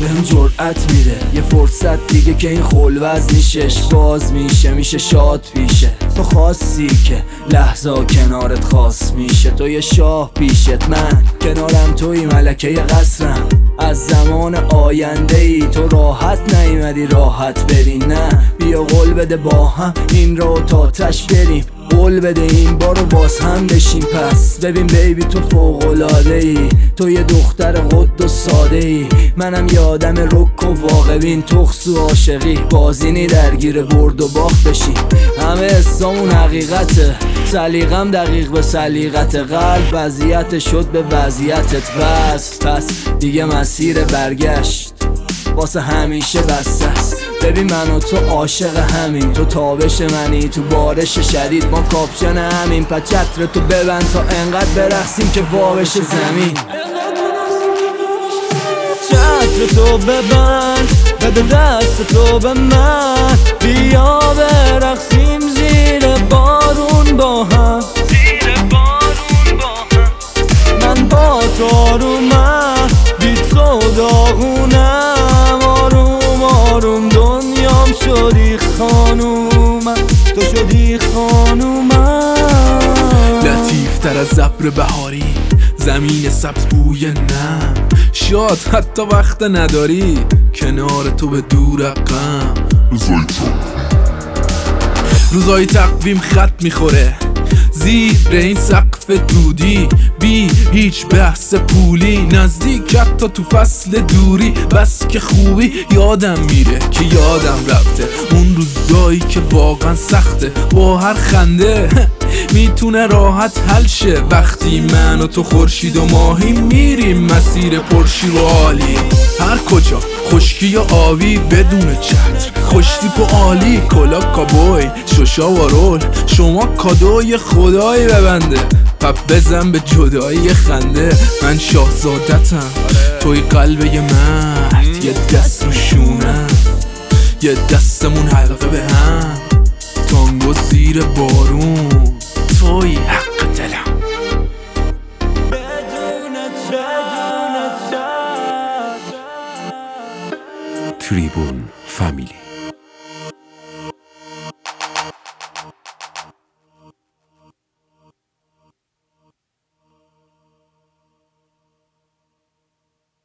بهم جرأت میده یه فرصت دیگه که این خلوز نیشش باز میشه شاد پیشه. تو خواستی که لحظه کنارت خاص میشه، تو یه شاه پیشت، من کنارم توی ملکه قصرم. از زمان آینده ای تو راحت نیومدی راحت بری، نه بیا قول بده با هم این رو تا تش بریم. قول بده این بارو باز هم بشیم. پس ببین بیبی تو فوق‌العاده ای، تو یه دختر قد و ساده ای، منم یه آدم رک و واقع بین. تخص و عاشقی بازینی درگیر برد و باخت بشیم. همه اسممون حقیقته، سلیقم دقیق به سلیقت قلب، وضعیت شد به وضعیتت بس. پس دیگه مسیر برگشت واسه همیشه بسته است. ببین من و تو عاشق همین، تو تابش منی تو بارش شدید، ما کاپشن همین. پس چتر تو ببند تا انقدر برقصیم که وابش زمین. چتر تو ببند بده دست تو به من، بیا برقصیم زیر بارون با هم. من با تو آرومم بی تو داغونم، آروم آروم دنیام شدی خانومم، تو شدی خانومم. لطیف تر از ابر بهاری، زمین سبز بوی نم، شاد حتی وقت نداری کنار تو به دور غم. روزای تقویم خط میخوره زیر این سقف دودی، بی هیچ بحث پولی، نزدیکت تا تو فصل دوری. بس که خوبی یادم میره که یادم رفته اون روزایی که واقعا سخته. با هر خنده میتونه راحت حل شه، وقتی من و تو خورشید و ماهی میریم مسیر پرشیر و عالی. هر کجا خشکی یا آبی بدون چتر، خوشتیپ و عالی، کلا کابوی، شوشا و رول، شما کادوی خدایی ببنده. پپ بزن به جدایی خنده، من شاهزادتم توی قلب یه مرد، یه دست رو شونم یه دستمون حلقه به هم، تانگو زیر بارون توی